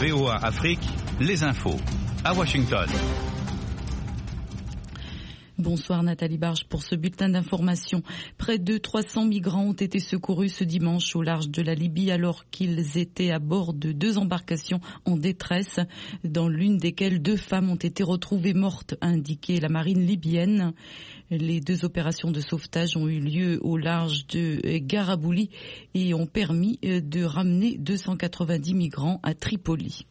VOA Afrique, les infos. À Washington. Bonsoir Nathalie Barge pour ce bulletin d'information. Près de 300 migrants ont été secourus ce dimanche au large de la Libye alors qu'ils étaient à bord de 2 embarcations en détresse, dans l'une desquelles 2 femmes ont été retrouvées mortes, a indiqué la marine libyenne. Les 2 opérations de sauvetage ont eu lieu au large de Garabouli et ont permis de ramener 290 migrants à Tripoli.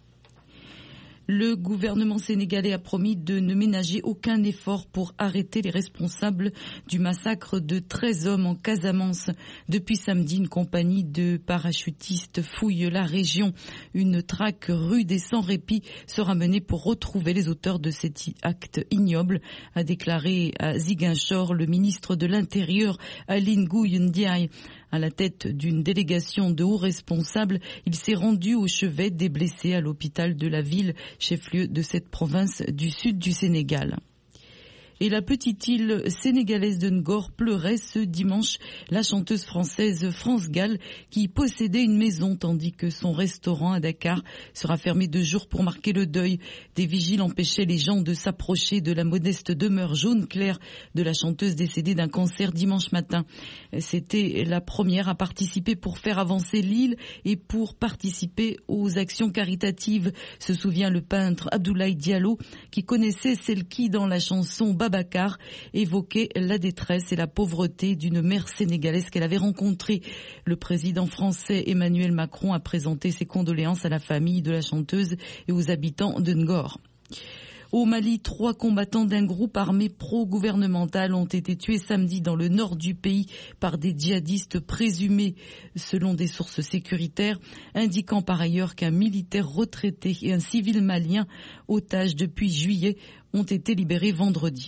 Le gouvernement sénégalais a promis de ne ménager aucun effort pour arrêter les responsables du massacre de 13 hommes en Casamance. Depuis samedi, une compagnie de parachutistes fouille la région. Une traque rude et sans répit sera menée pour retrouver les auteurs de cet acte ignoble, a déclaré à Ziguinchor le ministre de l'Intérieur, Aline Ngouille Ndiaye. À la tête d'une délégation de hauts responsables, il s'est rendu au chevet des blessés à l'hôpital de la ville, chef-lieu de cette province du sud du Sénégal. Et la petite île sénégalaise de Ngor pleurait ce dimanche la chanteuse française France Gall qui possédait une maison tandis que son restaurant à Dakar sera fermé 2 jours pour marquer le deuil. Des vigiles empêchaient les gens de s'approcher de la modeste demeure jaune clair de la chanteuse décédée d'un cancer dimanche matin. C'était la première à participer pour faire avancer l'île et pour participer aux actions caritatives, se souvient le peintre Abdoulaye Diallo qui connaissait celle qui dans la chanson Babacar évoquait la détresse et la pauvreté d'une mère sénégalaise qu'elle avait rencontrée. Le président français Emmanuel Macron a présenté ses condoléances à la famille de la chanteuse et aux habitants de Ngor. Au Mali, 3 combattants d'un groupe armé pro-gouvernemental ont été tués samedi dans le nord du pays par des djihadistes présumés, selon des sources sécuritaires, indiquant par ailleurs qu'un militaire retraité et un civil malien, otages depuis juillet, ont été libérés vendredi.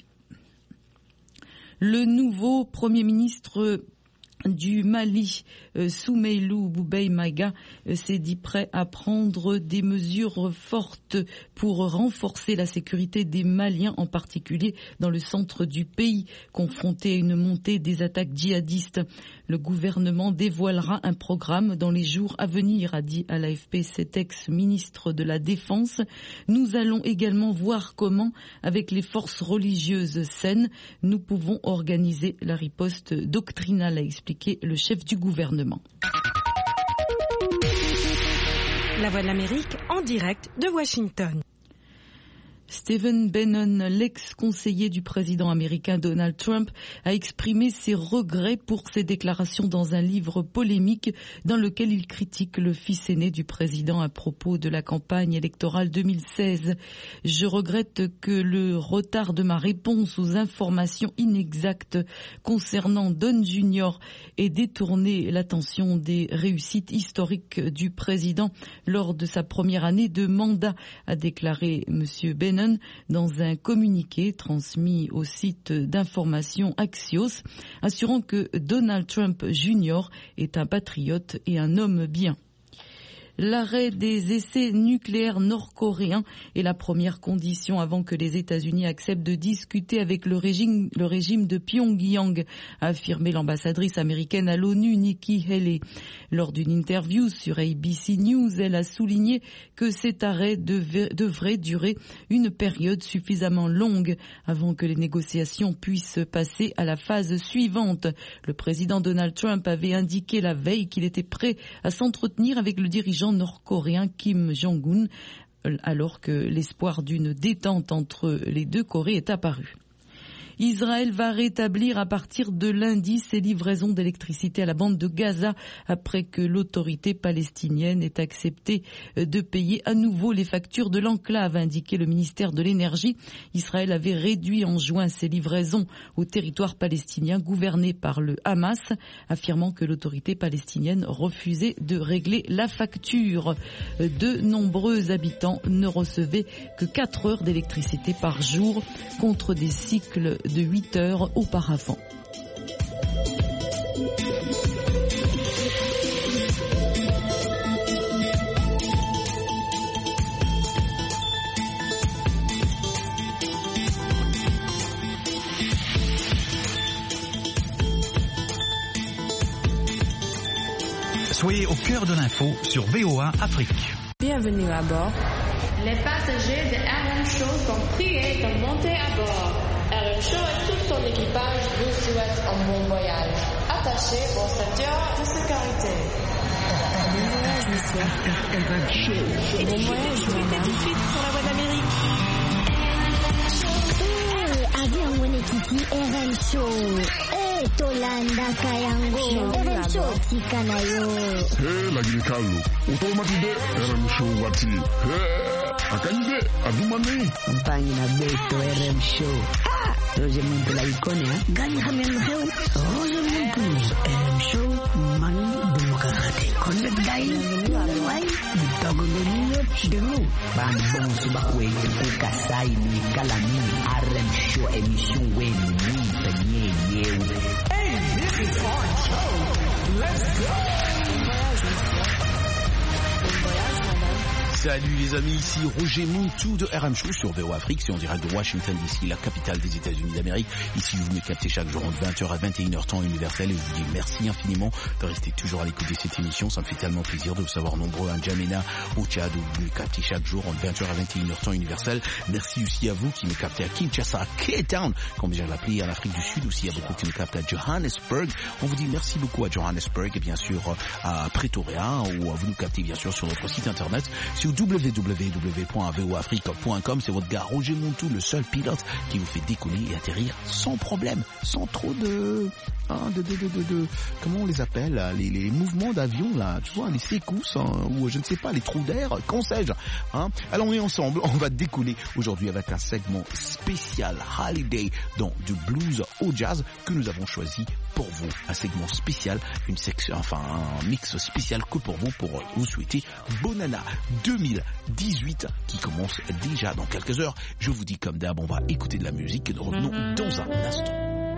Le nouveau Premier ministre du Mali, Soumeylou Boubèye Maïga, s'est dit prêt à prendre des mesures fortes pour renforcer la sécurité des Maliens, en particulier dans le centre du pays, confronté à une montée des attaques djihadistes. Le gouvernement dévoilera un programme dans les jours à venir, a dit à l'AFP cet ex-ministre de la Défense. Nous allons également voir comment, avec les forces religieuses saines, nous pouvons organiser la riposte doctrinale, a expliqué le chef du gouvernement. La Voix de l'Amérique en direct de Washington. Stephen Bannon, l'ex-conseiller du président américain Donald Trump, a exprimé ses regrets pour ses déclarations dans un livre polémique dans lequel il critique le fils aîné du président à propos de la campagne électorale 2016. Je regrette que le retard de ma réponse aux informations inexactes concernant Don Jr. ait détourné l'attention des réussites historiques du président lors de sa première année de mandat, a déclaré M. Bannon dans un communiqué transmis au site d'information Axios, assurant que Donald Trump Jr. est un patriote et un homme bien. L'arrêt des essais nucléaires nord-coréens est la première condition avant que les États-Unis acceptent de discuter avec le régime de Pyongyang, a affirmé l'ambassadrice américaine à l'ONU, Nikki Haley. Lors d'une interview sur ABC News, elle a souligné que cet arrêt devrait durer une période suffisamment longue avant que les négociations puissent passer à la phase suivante. Le président Donald Trump avait indiqué la veille qu'il était prêt à s'entretenir avec le dirigeant nord-coréen Kim Jong-un, alors que l'espoir d'une détente entre les 2 Corées est apparu. Israël va rétablir à partir de lundi ses livraisons d'électricité à la bande de Gaza après que l'autorité palestinienne ait accepté de payer à nouveau les factures de l'enclave, a indiqué le ministère de l'Énergie. Israël avait réduit en juin ses livraisons au territoire palestinien gouverné par le Hamas, affirmant que l'autorité palestinienne refusait de régler la facture. De nombreux habitants ne recevaient que 4 heures d'électricité par jour contre des cycles de 8 heures auparavant. Soyez au cœur de l'info sur VOA Afrique. Bienvenue à bord. Les passagers de RM Show sont priés de monter à bord. RM Show et tout son équipage vous souhaitent un bon voyage. Attachez vos ceintures de sécurité. Bon voyage, monsieur. RM Show. Bon voyage, madame. Tout de suite sur la voie de l'Amérique. Avion Wenekiti RM Show. Tolanda Kayango. RM Show Tikanayo. Lagi Carlo. Automatique RM Show Wati. Akanyide Adumani. Compagnie na Beto RM Show. Roger Muntu la icône, hein? Gagne Hamel Show. Roger Muntu. RM Show. Mani Demokrate. Connect Guy. Why? Ditogo Benino. Chidero. Bandong Subakwe. Kasai ni Kalani. RM Show émission Weni. Hey, this is our show. Let's go. Salut les amis, ici Roger Montou de RM Show sur VO Afrique, c'est en direct de Washington DC, la capitale des États-Unis d'Amérique. Ici vous me captez chaque jour entre 20h à 21h temps universel et je vous dis merci infiniment de rester toujours à l'écoute de cette émission. Ça me fait tellement plaisir de vous savoir nombreux à N'Djamena, au Tchad, où vous me captez chaque jour entre 20h à 21h temps universel. Merci aussi à vous qui me captez à Kinshasa, à Cape Town, comme j'ai l'appelé en Afrique du Sud aussi. Il y a beaucoup qui me captent à Johannesburg. On vous dit merci beaucoup à Johannesburg et bien sûr à Pretoria, où vous nous captez bien sûr sur notre site internet sur www.voafrique.com. C'est votre gars Roger Montou, le seul pilote qui vous fait décoller et atterrir sans problème, sans trop de comment on les appelle, les mouvements d'avion là, tu vois, les secousses, ou je ne sais pas, les trous d'air, qu'en sais-je, hein. Alors on est ensemble, on va décoller aujourd'hui avec un segment spécial Holiday dans du blues au jazz que nous avons choisi pour vous, un segment spécial, une section, enfin un mix spécial que pour vous souhaiter Bonana 2018 qui commence déjà dans quelques heures. Je vous dis comme d'hab, on va écouter de la musique et nous revenons dans un instant.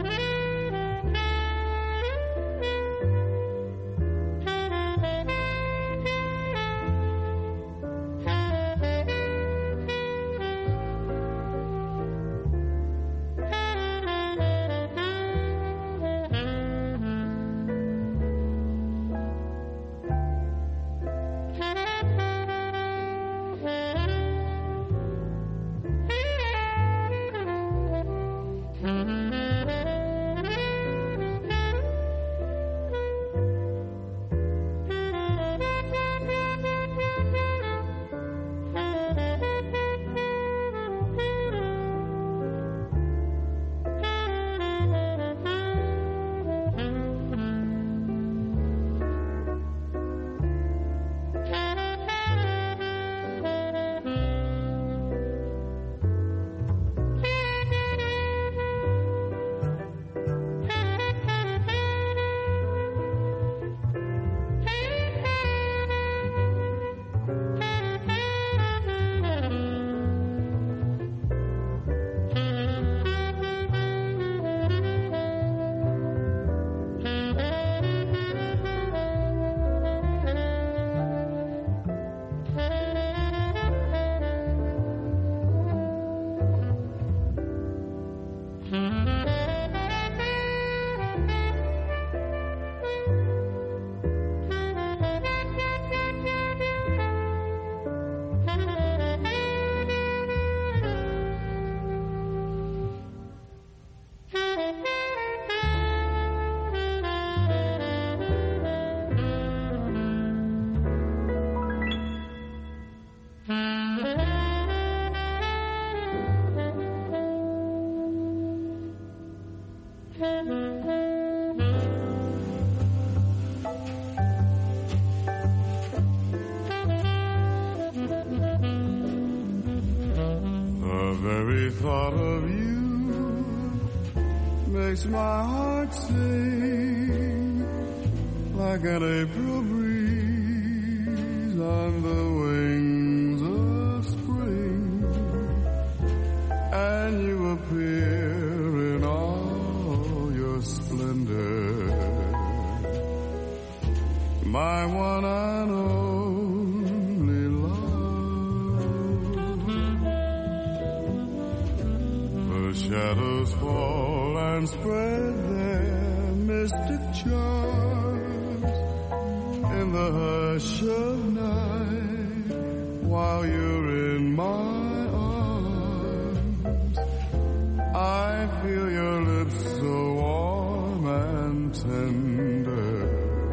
thought of you makes my heart sing like an April breeze on the wings of spring, and you appear in all your splendor, my one and only love. The shadows fall and spread their mystic charms in the hush of night, while you're in my arms. I feel your lips so warm and tender.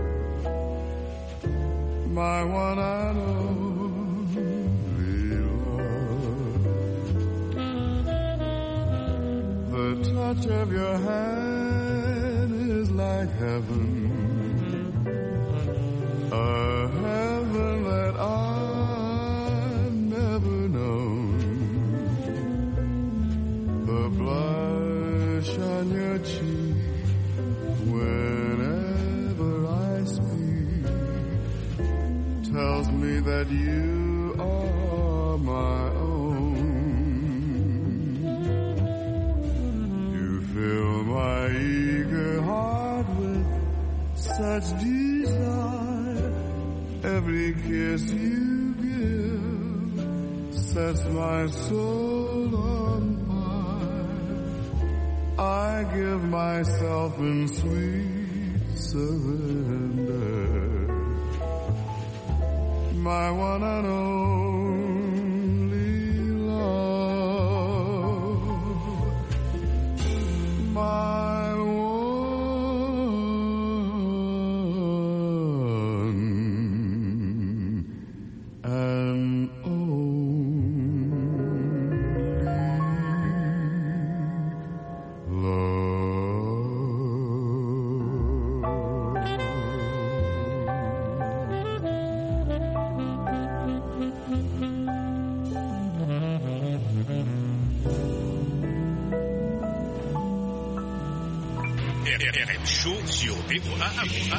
My one and only love. The touch of your hand is like heaven. A heaven that I've never known. The blush on your cheek whenever I speak tells me that you are my own. You fill my eager heart with such desire. Every kiss you give sets my soul on fire. I give myself in sweet surrender. My one and only love. My RM Show sur VOA Afrique.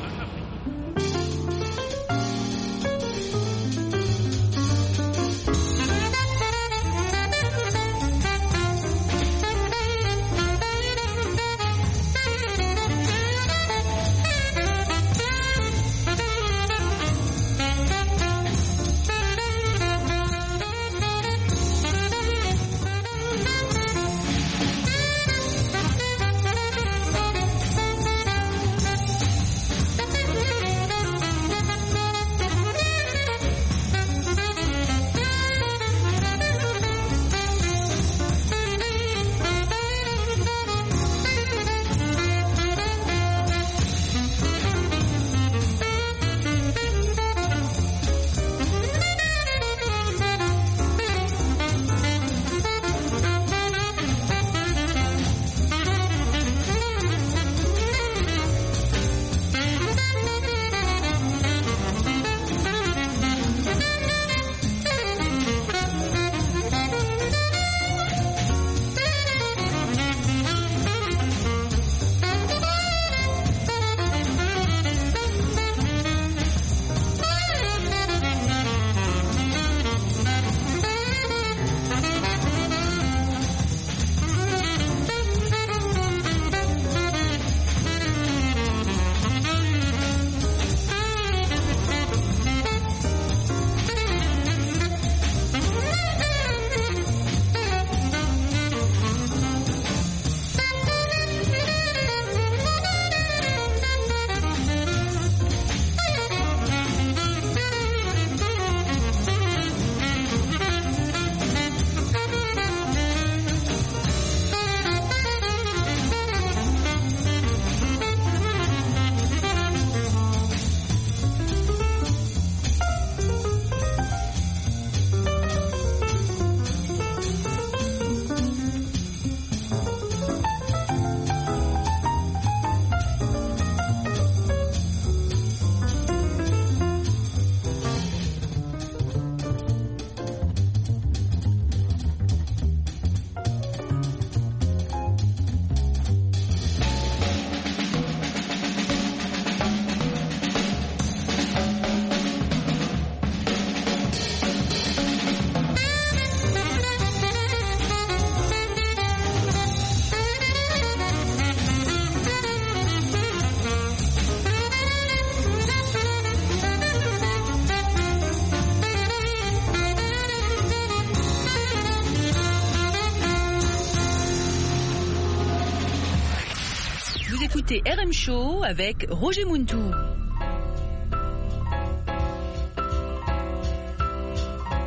écoutez RM Show avec Roger Muntou.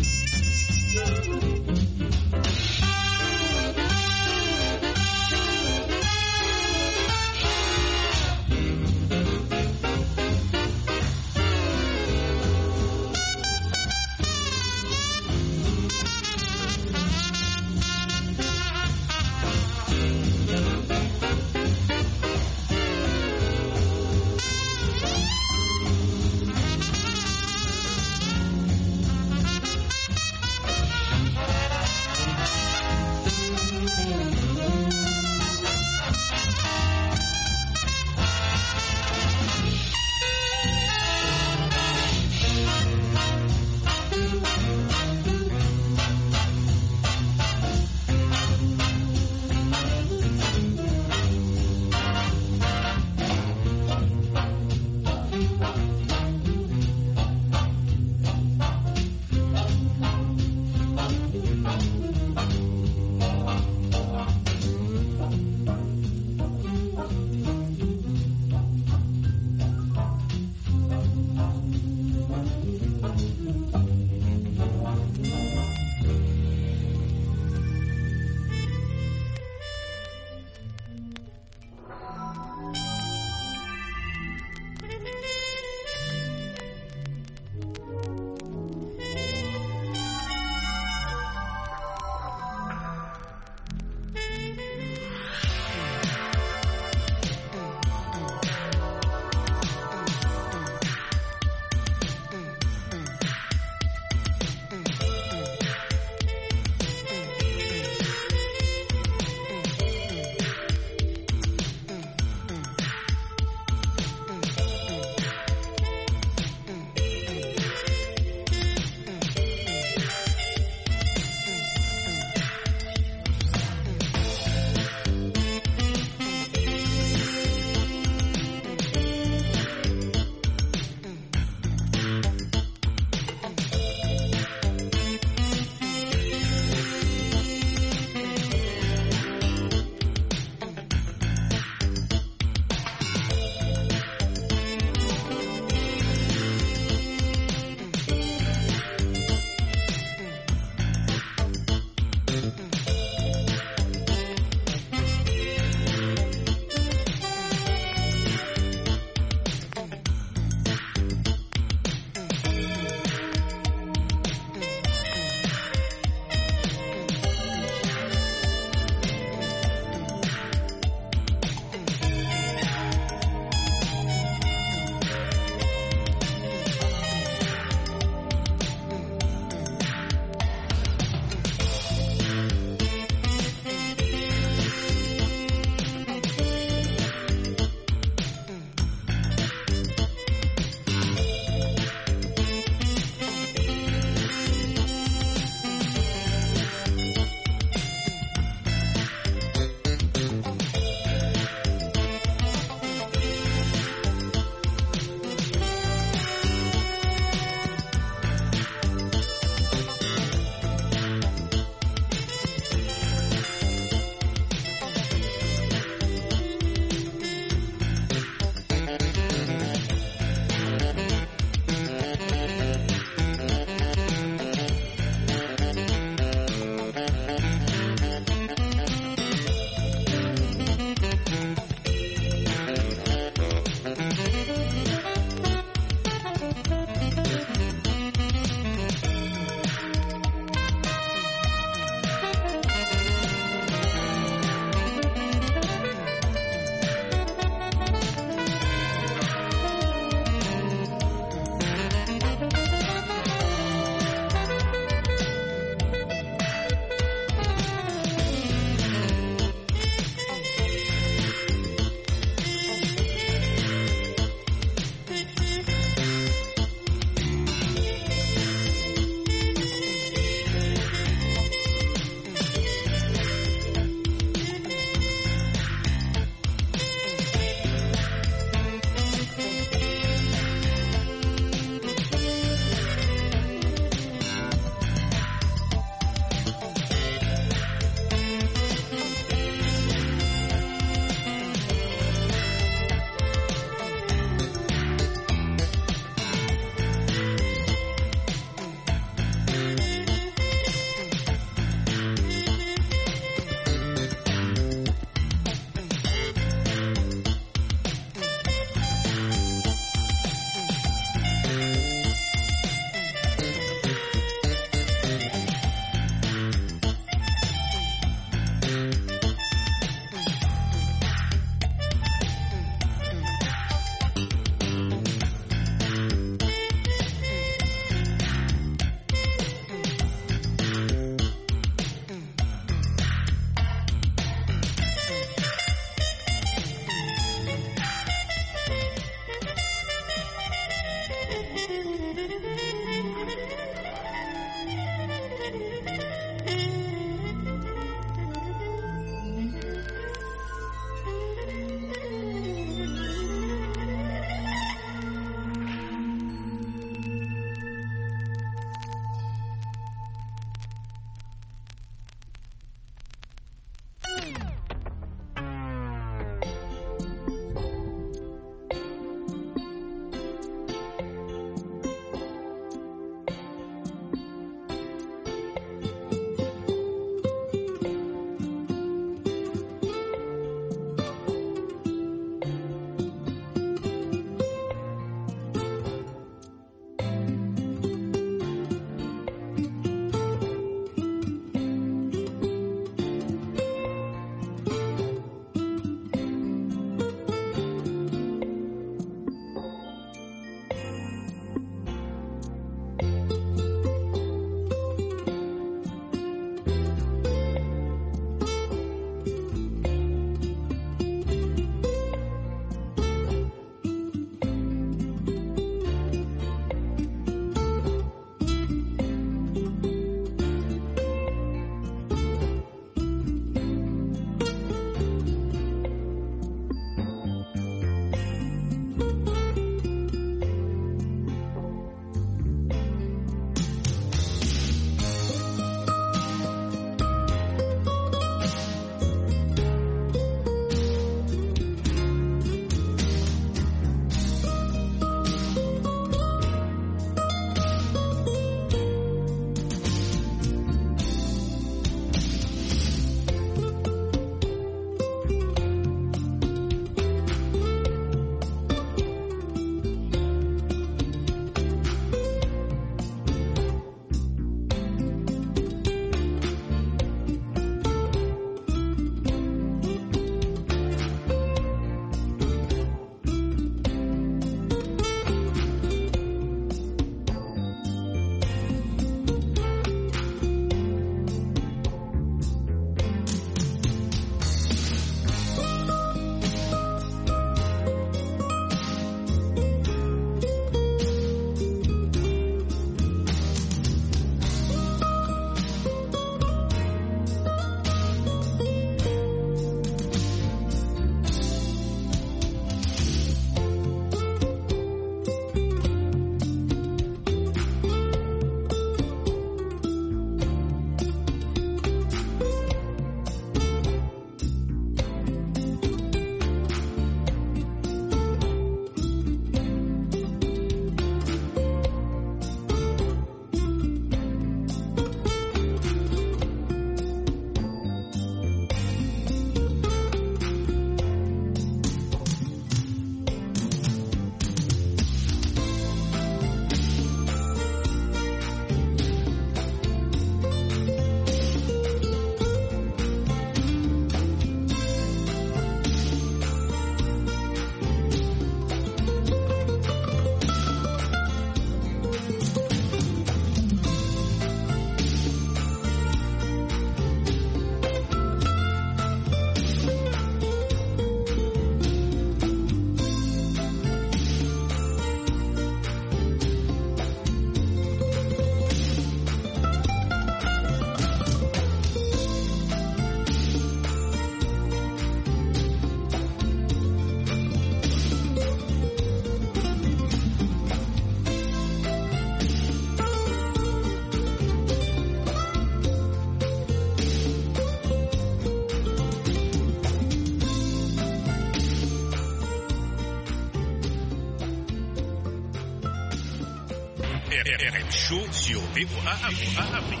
RM Show sur VOA Afrique.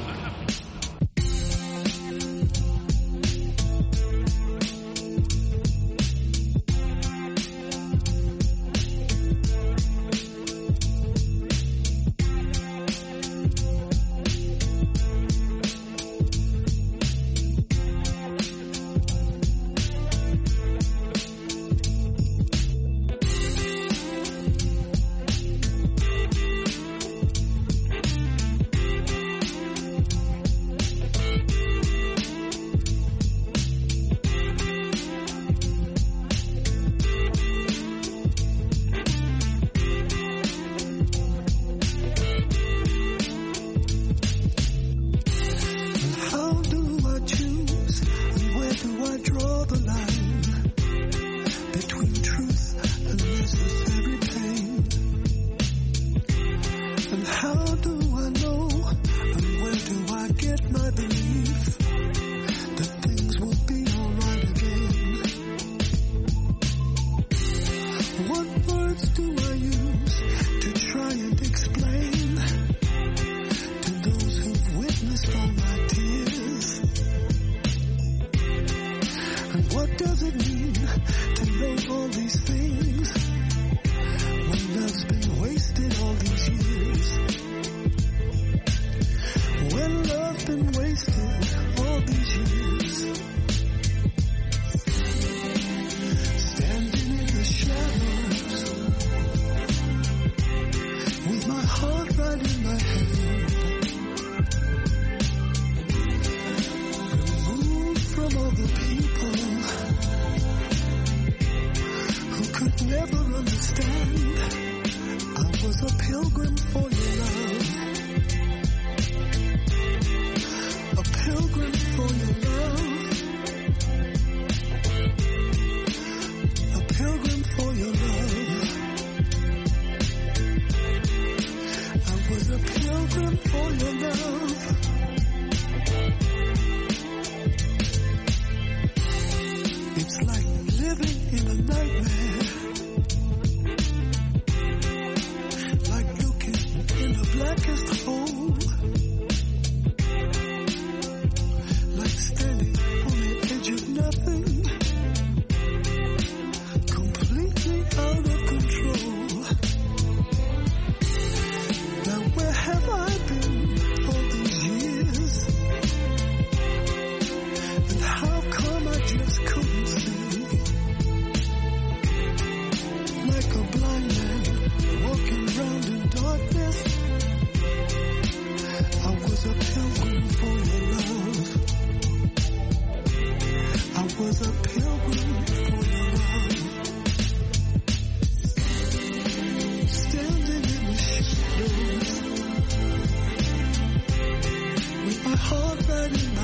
Heart right in